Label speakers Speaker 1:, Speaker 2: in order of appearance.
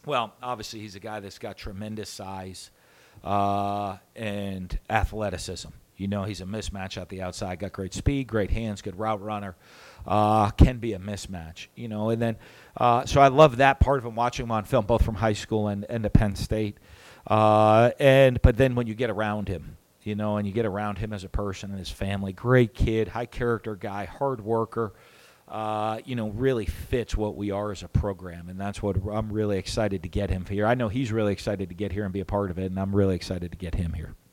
Speaker 1: Well, obviously, he's a guy that's got tremendous size and athleticism. He's a mismatch at the outside. Got great speed, great hands, good route runner. Can be a mismatch. And then so I love that part of him. Watching him on film, both from high school and at Penn State. But then when you get around him, and you get around him as a person and his family, great kid, high character guy, hard worker. Really fits what we are as a program, and that's what I'm really excited to get him here. I know he's really excited to get here and be a part of it, and I'm really excited to get him here.